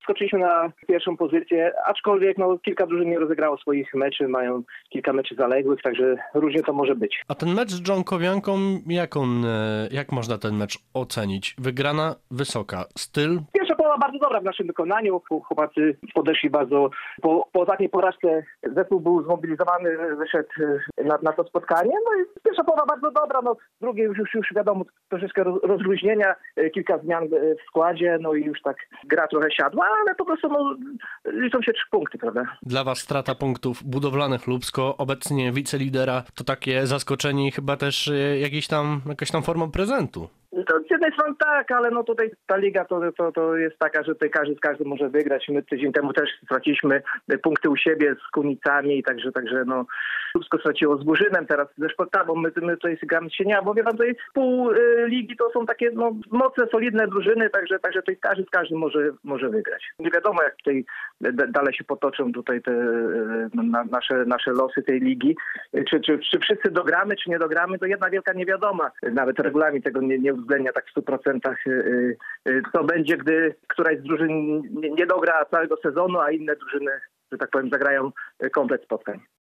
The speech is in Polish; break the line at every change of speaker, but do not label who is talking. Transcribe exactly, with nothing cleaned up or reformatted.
skoczyliśmy na pierwszą pozycję, aczkolwiek no, kilka drużyn nie rozegrało swoich meczy, mają kilka meczy zaległych, także różnie to może być.
A ten mecz z Dżonkowianką, jak on, jak można ten mecz ocenić? Wygrana wysoka, styl?
Pierwsza połowa bardzo dobra w naszym wykonaniu. Chłopacy podeszli bardzo. Po, po ostatniej porażce zespół był zmobilizowany, wyszedł na, na to spotkanie. No i pierwsza połowa bardzo dobra. No, drugie już, już, już wiadomo, troszeczkę rozluźnienia, kilka zmian w składzie, no i już tak gra trochę siadła, ale po prostu no, liczą się trzy punkty, prawda?
Dla was strata punktów Budowlanych Lubsko, obecnie wicelidera, to takie zaskoczenie i chyba też jakiś tam, jakaś tam forma prezentu.
To z jednej strony tak, ale no tutaj ta liga to, to, to jest taka, że tutaj każdy z każdym może wygrać. My tydzień temu też straciliśmy punkty u siebie z Kunicami, także, także no Lubsko straciło z Burzynem, teraz ze Szportawą, my, my tutaj gramy z Sienią, bo wie pan, tutaj pół y, ligi to są takie no, mocne, solidne drużyny, także, także tutaj każdy z każdym może, może wygrać. Nie wiadomo, jak tutaj d- dalej się potoczą tutaj te y, na, nasze, nasze losy tej ligi. Czy, czy, czy wszyscy dogramy, czy nie dogramy, to jedna wielka niewiadoma. Nawet regulamin tego nie, nie uwzględnia tak w stu procentach, co będzie, gdy któraś z drużyn nie dogra całego sezonu, a inne drużyny, że tak powiem, zagrają komplet spotkań.